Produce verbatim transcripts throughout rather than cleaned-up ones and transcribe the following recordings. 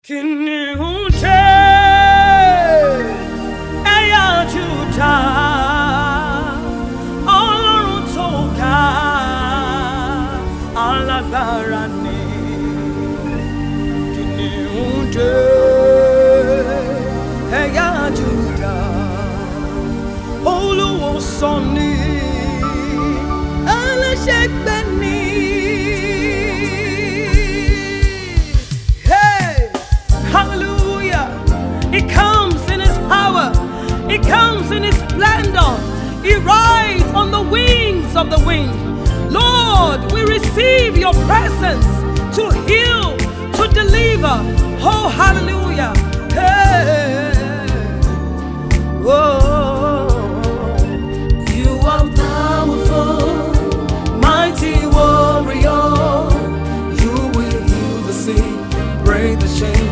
Kìnìún jẹ́ ẹ̀yà Júdà, Ọlọ́run tó ga alágbára ni. Kìnìún jẹ́ ẹ̀yà Júdà, olùwòsàn ni, aláṣẹ́gbẹ́ ni. Hallelujah. He comes in His power. He comes in His splendor. He rides on the wings of the wind. Lord, we receive your presence to heal, to deliver. Oh, hallelujah. Hey. Oh. You are powerful, mighty warrior. You will heal the sick, break the chain.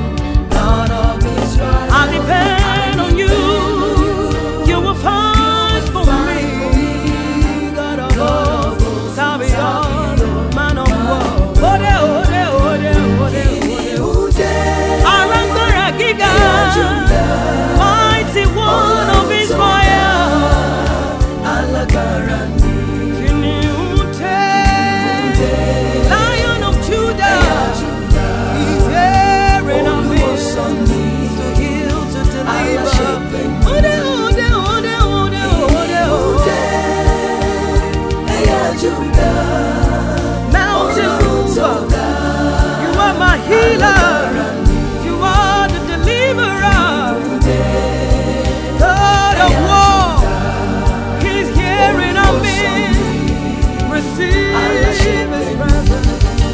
I depend on you. You will fight for me. God of all, Savior, man of war. Ode, ode, ode, ode, ode. Alágbára gíga, mighty one of Israel. Alágbára ni. Kìnìún jẹ́, Lion of Judah. He's hearing on me. Mountain mover, you are my healer, you are the deliverer. God of war, He's hearing on me. Receive His presence.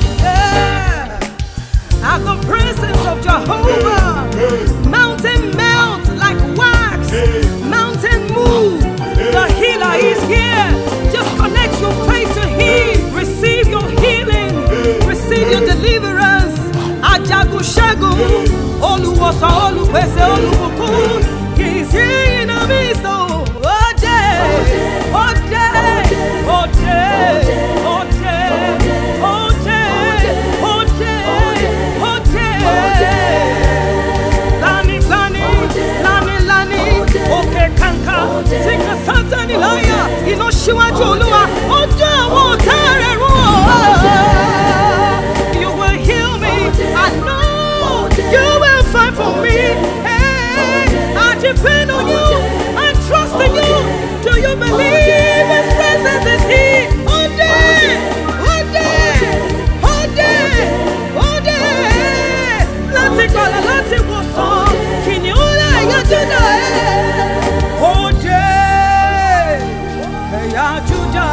Yeah. At the presence of Jehovah, mountain melt like wax, mountain move. The healer is here. Just connect your faith to Him. Receive your healing. Receive your deliverance. Ajagun Ṣẹ́gun, Olùwòsàn, Olùpèsè, Olùbùkún. He's here in our midst. Ode, ode, ode, ode, ode, ode, ode. Lani, lani, lani, lani. Òkè kànkà, tí kò Sátánì láyà. Iná ṣíwájú Olúwa, ojú àwọn ọ̀tá rẹ̀ run. You will heal me. I know you will fight for me. Hey, I depend on you. I trust in you. Do you believe His presence is here? Ode, ode, ode, ode. Láti gbàlà, láti wòsàn, kìnìún ẹ̀yà Júdà. Ode, ẹ̀yà Júdà.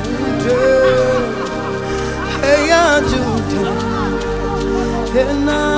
Kìnìún jẹ́ ẹ̀yà Júdà.